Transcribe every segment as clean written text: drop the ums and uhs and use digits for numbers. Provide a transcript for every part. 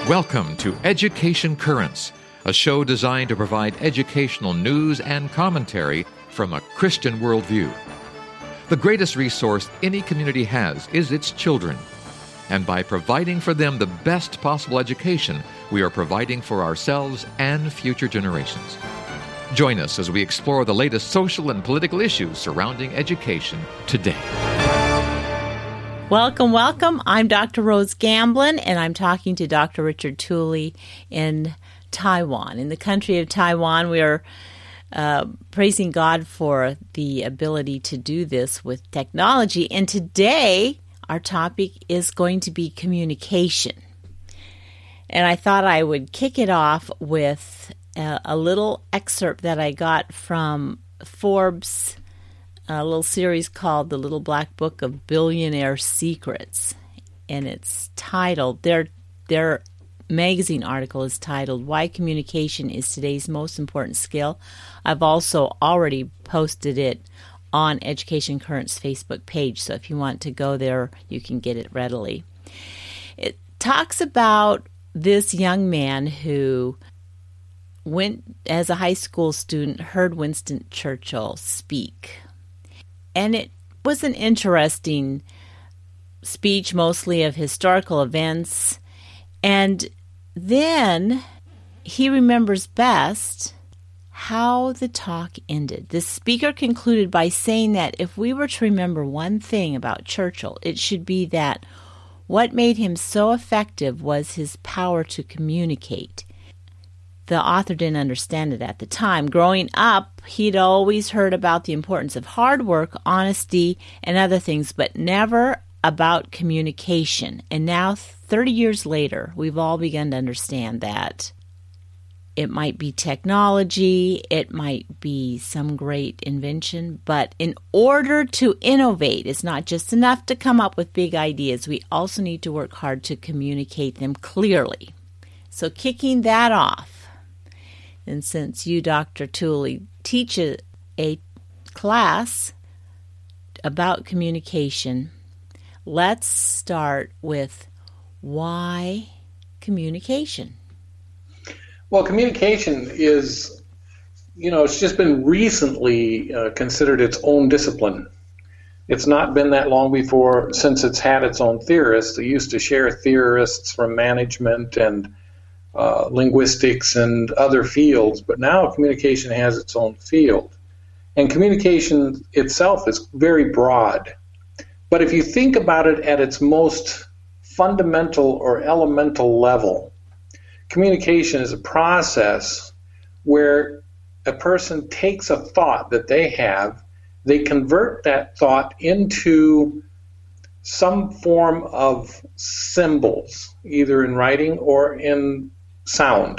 Welcome to Education Currents, a show designed to provide educational news and commentary from a Christian worldview. The greatest resource any community has is its children. And by providing for them the best possible education, we are providing for ourselves and future generations. Join us as we explore the latest social and political issues surrounding education today. Welcome, welcome. I'm Dr. Rose Gamblin, and I'm talking to Dr. Richard Tooley in Taiwan. In the country of Taiwan, we are praising God for the ability to do this with technology. And today, our topic is going to be communication. And I thought I would kick it off with a little excerpt that I got from Forbes, a little series called The Little Black Book of Billionaire Secrets. And it's titled, their magazine article is titled, Why Communication is Today's Most Important Skill. I've also already posted it on Education Currents Facebook page, so if you want to go there, you can get it readily. It talks about this young man who went as a high school student, heard Winston Churchill speak. And it was an interesting speech, mostly of historical events. And then he remembers best how the talk ended. The speaker concluded by saying that if we were to remember one thing about Churchill, it should be that what made him so effective was his power to communicate. The author didn't understand it at the time. Growing up, he'd always heard about the importance of hard work, honesty, and other things, but never about communication. And now, 30 years later, we've all begun to understand that it might be technology, it might be some great invention, but in order to innovate, it's not just enough to come up with big ideas. We also need to work hard to communicate them clearly. So kicking that off, and since you, Dr. Tooley, teach a class about communication, let's start with why communication? Well, communication is, it's just been recently considered its own discipline. It's not been that long before since it's had its own theorists. They used to share theorists from management and linguistics and other fields, but now communication has its own field. And communication itself is very broad. But if you think about it at its most fundamental or elemental level, communication is a process where a person takes a thought that they have, they convert that thought into some form of symbols, either in writing or in sound.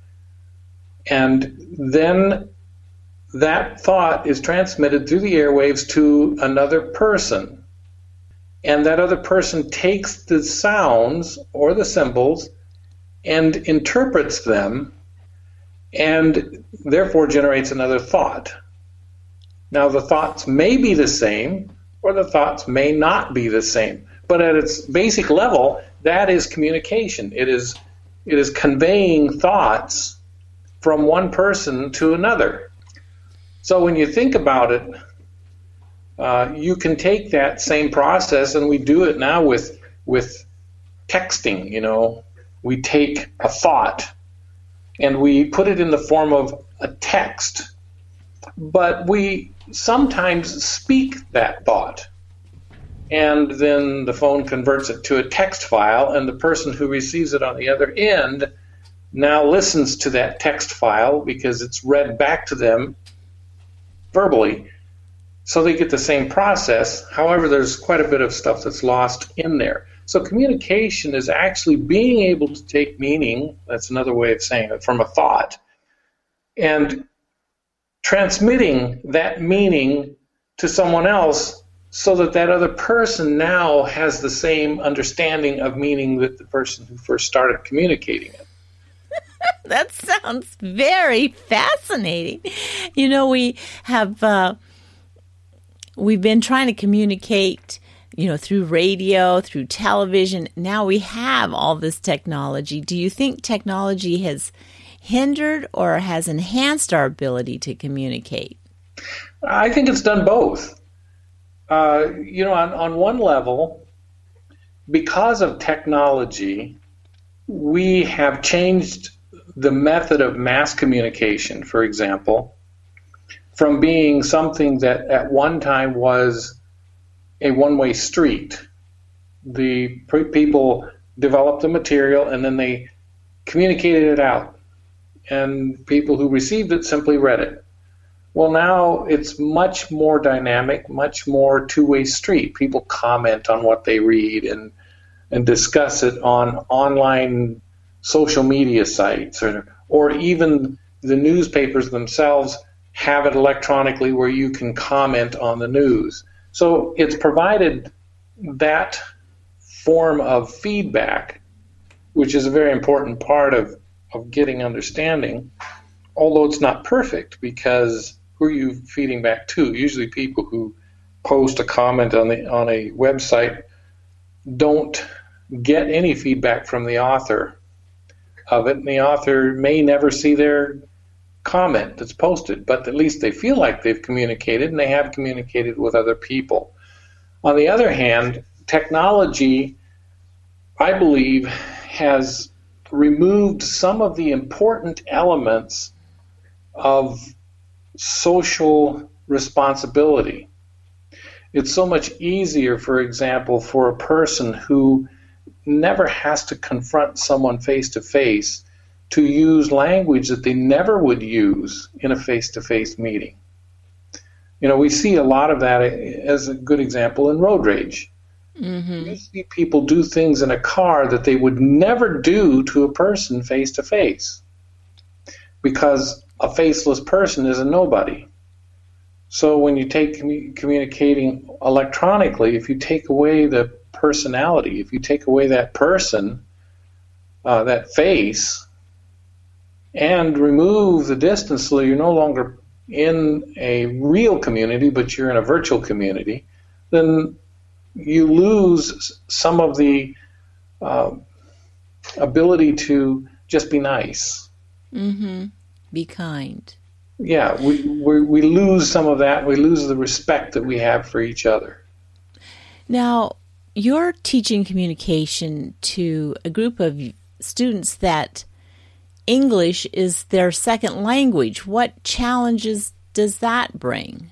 And then that thought is transmitted through the airwaves to another person. And that other person takes the sounds or the symbols and interprets them and therefore generates another thought. Now, the thoughts may be the same or the thoughts may not be the same. But at its basic level, that is communication. It is conveying thoughts from one person to another. So when you think about it, you can take that same process, and we do it now with texting. We take a thought and we put it in the form of a text, but we sometimes speak that thought. And then the phone converts it to a text file, and the person who receives it on the other end now listens to that text file because it's read back to them verbally. So they get the same process. However, there's quite a bit of stuff that's lost in there. So communication is actually being able to take meaning, that's another way of saying it, from a thought, and transmitting that meaning to someone else so that that other person now has the same understanding of meaning that the person who first started communicating it. That sounds very fascinating. We have we've been trying to communicate through radio, through television. Now we have all this technology. Do you think technology has hindered or has enhanced our ability to communicate? I think it's done both. On one level, because of technology, we have changed the method of mass communication, for example, from being something that at one time was a one-way street. The people developed the material and then they communicated it out, and people who received it simply read it. Well, now it's much more dynamic, much more two-way street. People comment on what they read and discuss it on online social media sites, or even the newspapers themselves have it electronically where you can comment on the news. So it's provided that form of feedback, which is a very important part of getting understanding, although it's not perfect, because who are you feeding back to? Usually people who post a comment on a website don't get any feedback from the author of it, and the author may never see their comment that's posted, but at least they feel like they've communicated, and they have communicated with other people. On the other hand, technology, I believe, has removed some of the important elements of social responsibility. It's so much easier, for example, for a person who never has to confront someone face-to-face to use language that they never would use in a face-to-face meeting. We see a lot of that as a good example in road rage. Mm-hmm. You see people do things in a car that they would never do to a person face-to-face, because a faceless person is a nobody. So when you take communicating electronically, if you take away the personality, if you take away that person, that face, and remove the distance so you're no longer in a real community, but you're in a virtual community, then you lose some of the ability to just be nice. Mm-hmm. Be kind. Yeah, we lose some of that. We lose the respect that we have for each other. Now, you're teaching communication to a group of students that English is their second language. What challenges does that bring?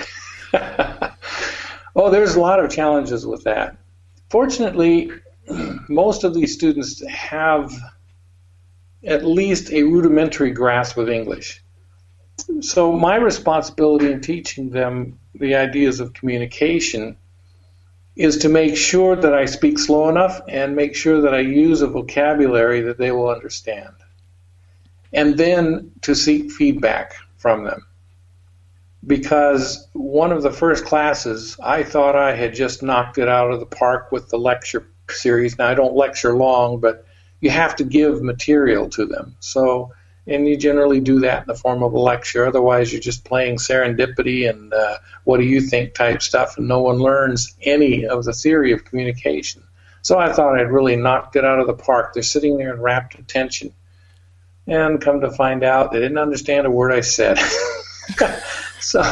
Oh, there's a lot of challenges with that. Fortunately, most of these students have at least a rudimentary grasp of English. So my responsibility in teaching them the ideas of communication is to make sure that I speak slow enough and make sure that I use a vocabulary that they will understand. And then to seek feedback from them. Because one of the first classes, I thought I had just knocked it out of the park with the lecture series. Now, I don't lecture long, but you have to give material to them. And you generally do that in the form of a lecture. Otherwise, you're just playing serendipity and what do you think type stuff, and no one learns any of the theory of communication. So I thought I'd really knocked it out of the park. They're sitting there in rapt attention. And come to find out, they didn't understand a word I said. So,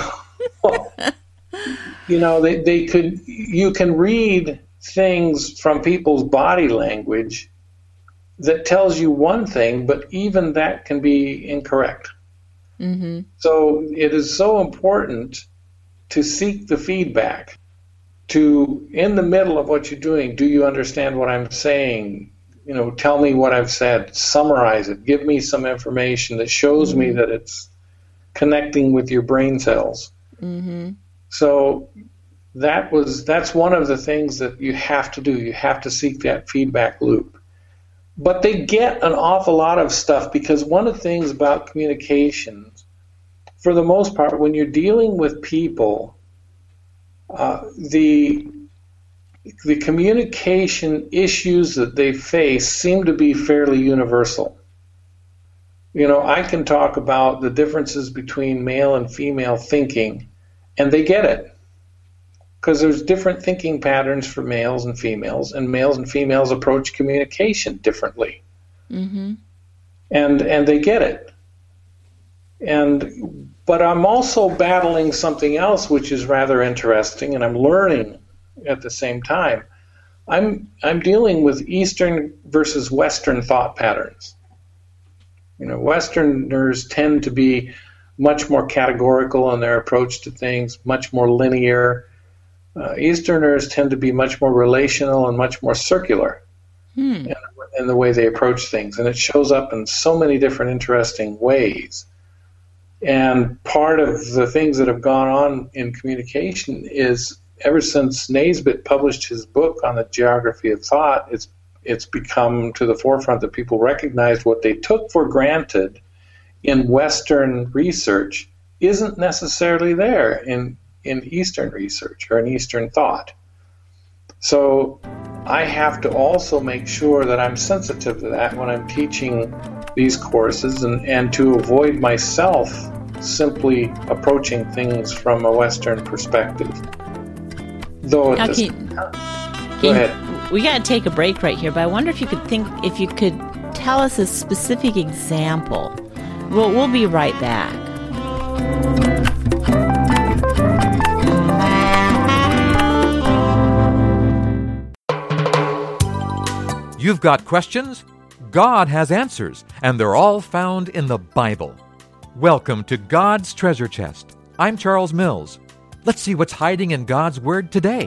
you can read things from people's body language that tells you one thing, but even that can be incorrect. Mm-hmm. So it is so important to seek the feedback. In the middle of what you're doing, do you understand what I'm saying? Tell me what I've said, summarize it, give me some information that shows me that it's connecting with your brain cells. Mm-hmm. So that's one of the things that you have to do. You have to seek that feedback loop. But they get an awful lot of stuff, because one of the things about communications, for the most part, when you're dealing with people, the communication issues that they face seem to be fairly universal. I can talk about the differences between male and female thinking, and they get it. because there's different thinking patterns for males and females approach communication differently. Mm-hmm. And they get it. But I'm also battling something else which is rather interesting, and I'm learning at the same time. I'm dealing with Eastern versus Western thought patterns. Westerners tend to be much more categorical in their approach to things, much more linear. Easterners tend to be much more relational and much more circular in the way they approach things. And it shows up in so many different interesting ways. And part of the things that have gone on in communication is ever since Naisbitt published his book on the geography of thought, it's become to the forefront that people recognized what they took for granted in Western research isn't necessarily there in Eastern research or in Eastern thought. So I have to also make sure that I'm sensitive to that when I'm teaching these courses and to avoid myself simply approaching things from a Western perspective. Though at the same time, go ahead. We got to take a break right here, but I wonder if you could tell us a specific example. We'll be right back. You've got questions? God has answers, and they're all found in the Bible. Welcome to God's Treasure Chest. I'm Charles Mills. Let's see what's hiding in God's Word today.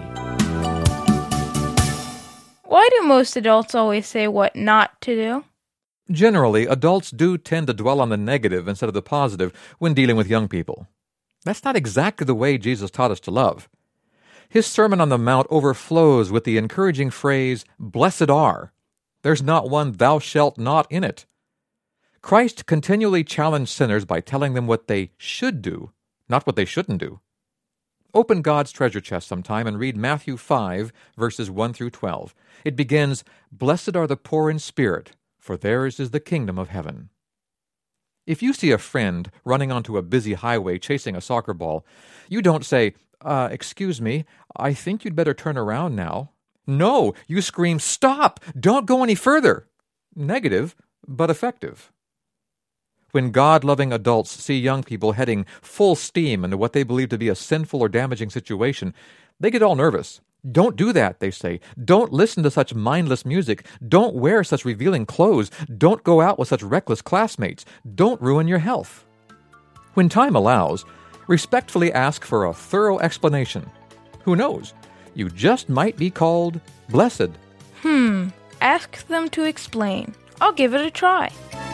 Why do most adults always say what not to do? Generally, adults do tend to dwell on the negative instead of the positive when dealing with young people. That's not exactly the way Jesus taught us to love. His Sermon on the Mount overflows with the encouraging phrase, "Blessed are." There's not one "thou shalt not" in it. Christ continually challenged sinners by telling them what they should do, not what they shouldn't do. Open God's Treasure Chest sometime and read Matthew 5, verses 1 through 12. It begins, "Blessed are the poor in spirit, for theirs is the kingdom of heaven." If you see a friend running onto a busy highway chasing a soccer ball, you don't say, "Excuse me, I think you'd better turn around now." No, you scream, "Stop! Don't go any further!" Negative, but effective. When God-loving adults see young people heading full steam into what they believe to be a sinful or damaging situation, they get all nervous. "Don't do that," they say. "Don't listen to such mindless music. Don't wear such revealing clothes. Don't go out with such reckless classmates. Don't ruin your health." When time allows, respectfully ask for a thorough explanation. Who knows? You just might be called blessed. Ask them to explain. I'll give it a try.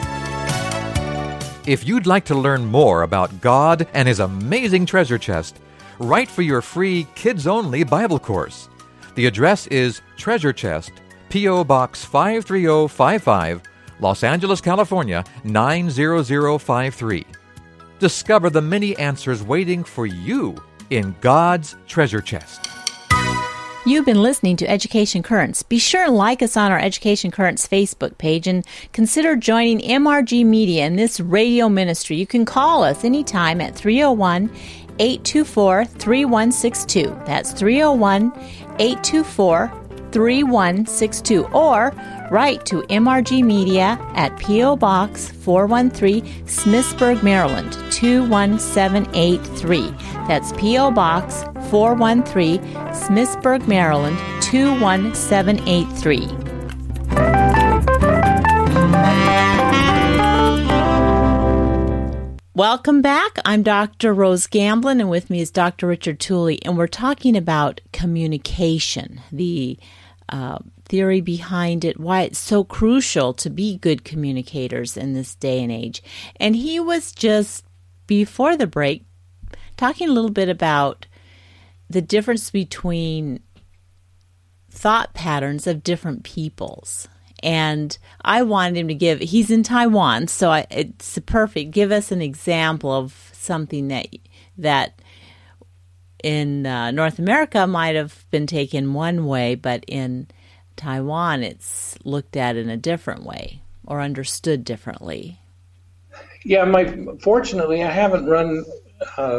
If you'd like to learn more about God and His amazing treasure chest, write for your free kids-only Bible course. The address is Treasure Chest, P.O. Box 53055, Los Angeles, California, 90053. Discover the many answers waiting for you in God's treasure chest. You've been listening to Education Currents. Be sure and like us on our Education Currents Facebook page and consider joining MRG Media in this radio ministry. You can call us anytime at 301-824-3162. That's 301-824-3162. Or write to MRG Media at P.O. Box 413, Smithsburg, Maryland, 21783. That's P.O. Box 413, Smithsburg, Maryland, 21783. Welcome back. I'm Dr. Rose Gamblin, and with me is Dr. Richard Tooley, and we're talking about communication, the theory behind it, why it's so crucial to be good communicators in this day and age. And he was just, before the break, talking a little bit about the difference between thought patterns of different peoples. And I wanted him to he's in Taiwan, so it's perfect. Give us an example of something that in North America might have been taken one way, but in Taiwan it's looked at in a different way or understood differently. Yeah, fortunately I haven't run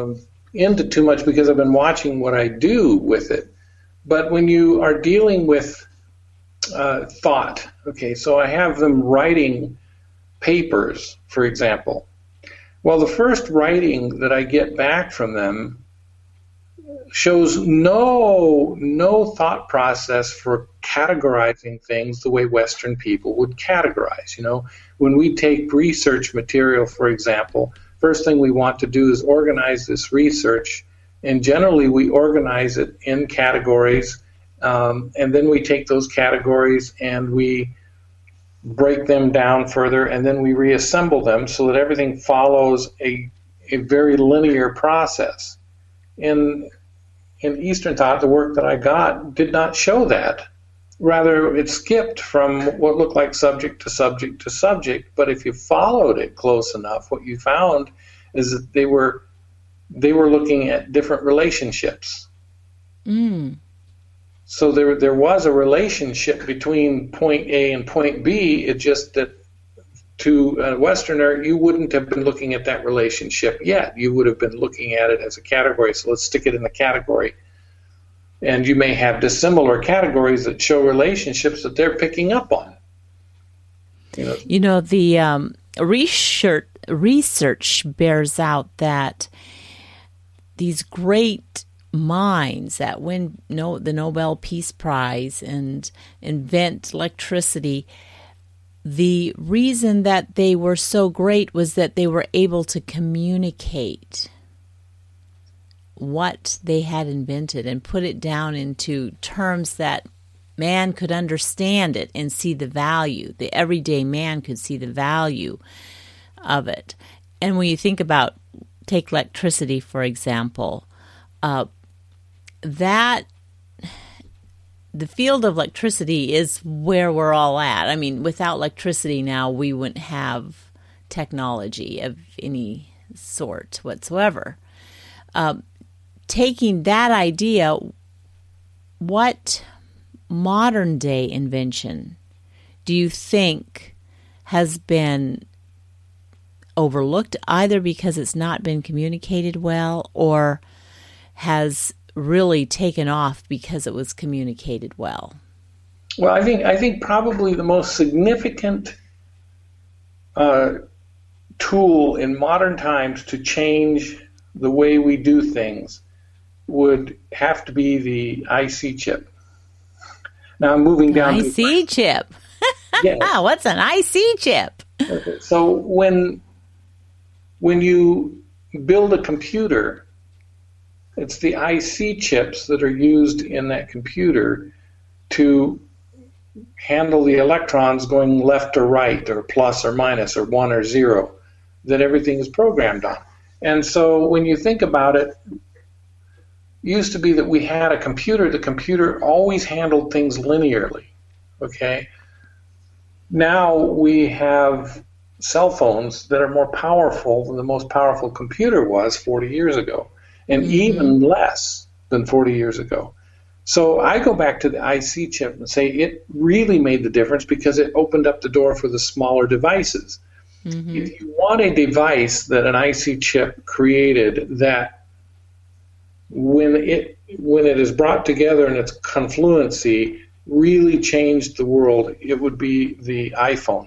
into too much because I've been watching what I do with it. But when you are dealing with thought, okay, so I have them writing papers, for example. Well, the first writing that I get back from them shows no thought process for categorizing things the way Western people would categorize. You know, when we take research material, for example, first thing we want to do is organize this research, and generally we organize it in categories, and then we take those categories and we break them down further, and then we reassemble them so that everything follows a very linear process. In Eastern thought, the work that I got did not show that. Rather, it skipped from what looked like subject to subject to subject, but if you followed it close enough, what you found is that they were looking at different relationships. Mm. So there was a relationship between point A and point B. It's just that to a Westerner, you wouldn't have been looking at that relationship yet. You would have been looking at it as a category. So let's stick it in the category. And you may have dissimilar categories that show relationships that they're picking up on. You know, the research bears out that these great minds that win the Nobel Peace Prize and invent electricity, the reason that they were so great was that they were able to communicate what they had invented and put it down into terms that man could understand it and see the value. The everyday man could see the value of it. And when you think about, take electricity, for example, that the field of electricity is where we're all at. I mean, without electricity now, we wouldn't have technology of any sort whatsoever. Taking that idea, what modern day invention do you think has been overlooked, either because it's not been communicated well or has really taken off because it was communicated well? Well, I think probably the most significant tool in modern times to change the way we do things would have to be the IC chip. Now I'm moving down to IC chip. Yeah. What's an IC chip? Okay. So when you build a computer, it's the IC chips that are used in that computer to handle the electrons going left or right, or plus or minus, or 1 or 0, that everything is programmed on. And so when you think about it, it used to be that we had a computer. The computer always handled things linearly, okay? Now we have cell phones that are more powerful than the most powerful computer was 40 years ago. And even less than 40 years ago. So I go back to the IC chip and say it really made the difference because it opened up the door for the smaller devices. Mm-hmm. If you want a device that an IC chip created that when it is brought together in its confluency really changed the world, it would be the iPhone.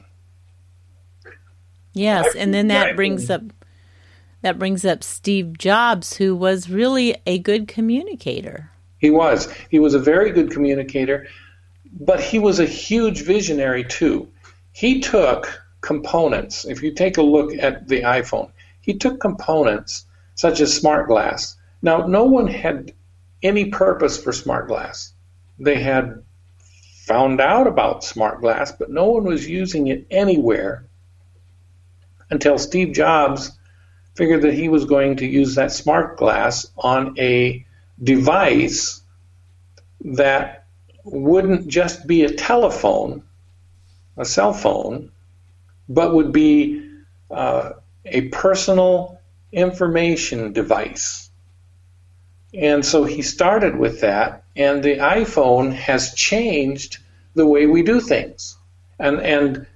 Yes, and then that brings up Steve Jobs, who was really a good communicator. He was a very good communicator, but he was a huge visionary too. He took components. If you take a look at the iPhone, he took components such as smart glass. Now, no one had any purpose for smart glass. They had found out about smart glass, but no one was using it anywhere until Steve Jobs figured that he was going to use that smart glass on a device that wouldn't just be a telephone, a cell phone, but would be a personal information device. And so he started with that, and the iPhone has changed the way we do things. And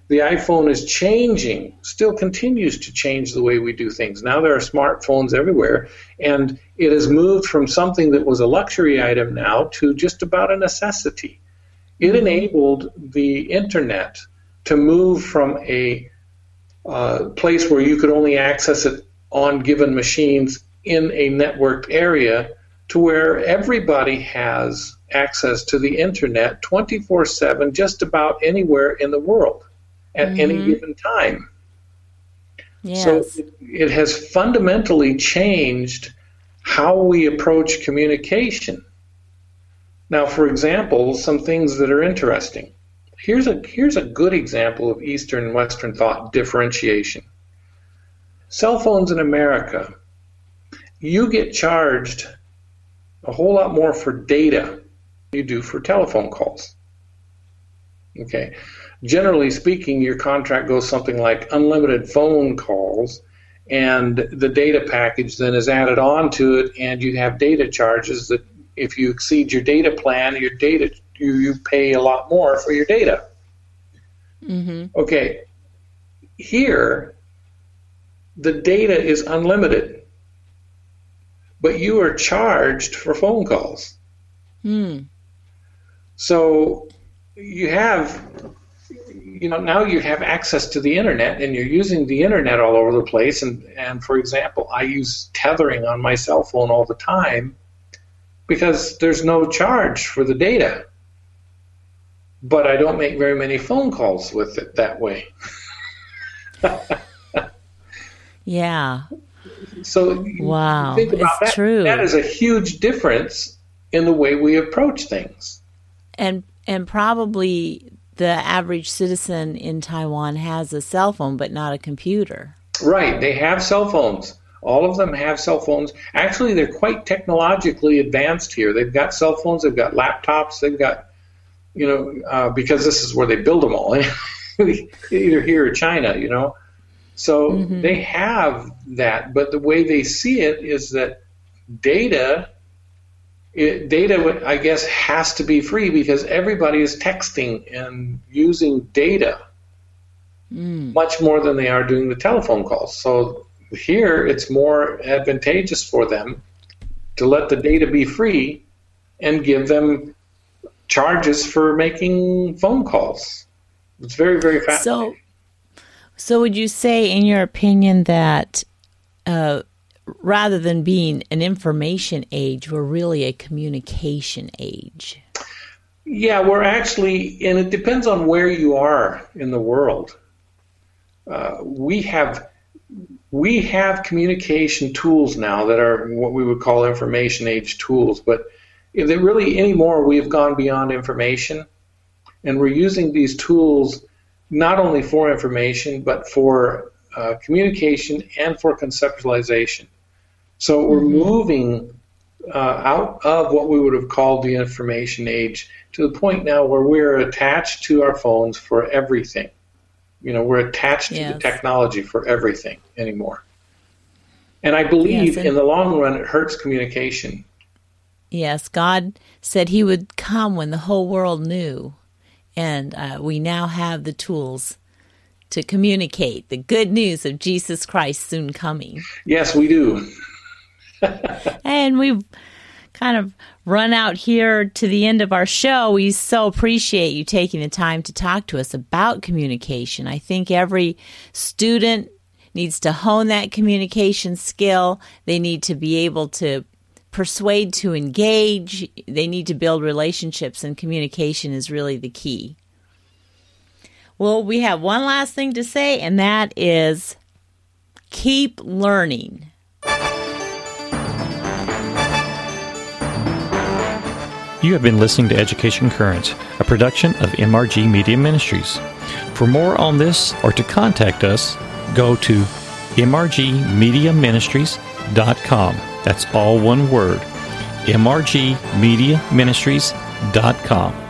The iPhone is changing, still continues to change the way we do things. Now there are smartphones everywhere, and it has moved from something that was a luxury item now to just about a necessity. It enabled the internet to move from a place where you could only access it on given machines in a networked area to where everybody has access to the internet 24/7 just about anywhere in the world at any given time. Yes. So it has fundamentally changed how we approach communication. Now, for example, some things that are interesting. Here's a good example of Eastern and Western thought differentiation. Cell phones in America, you get charged a whole lot more for data than you do for telephone calls. Okay. Generally speaking, your contract goes something like unlimited phone calls, and the data package then is added on to it, and you have data charges that if you exceed your data plan, your data you pay a lot more for your data. Okay. Here, the data is unlimited, but you are charged for phone calls. So you have, now you have access to the internet, and you're using the internet all over the place. And for example, I use tethering on my cell phone all the time because there's no charge for the data. But I don't make very many phone calls with it that way. Yeah. So wow, think about it's that. true. That is a huge difference in the way we approach things. And probably the average citizen in Taiwan has a cell phone, but not a computer. Right. They have cell phones. All of them have cell phones. Actually, they're quite technologically advanced here. They've got cell phones. They've got laptops. They've got, because this is where they build them all, either here or China, So they have that, but the way they see it is that data, I guess, has to be free because everybody is texting and using data much more than they are doing the telephone calls. So here it's more advantageous for them to let the data be free and give them charges for making phone calls. It's very, very fascinating. So would you say, in your opinion, that rather than being an information age, we're really a communication age? Yeah, we're actually, and it depends on where you are in the world. We have communication tools now that are what we would call information age tools, but if they really anymore, we have gone beyond information, and we're using these tools not only for information, but for communication and for conceptualization. So we're moving out of what we would have called the information age to the point now where we're attached to our phones for everything. We're attached to the technology for everything anymore. And I believe in the long run, it hurts communication. Yes, God said he would come when the whole world knew. And we now have the tools to communicate the good news of Jesus Christ soon coming. Yes, we do. And we've kind of run out here to the end of our show. We so appreciate you taking the time to talk to us about communication. I think every student needs to hone that communication skill. They need to be able to persuade to engage. They need to build relationships, and communication is really the key. Well, we have one last thing to say, and that is keep learning. You have been listening to Education Currents, a production of MRG Media Ministries. For more on this or to contact us, go to mrgmediaministries.com. That's all one word, mrgmediaministries.com.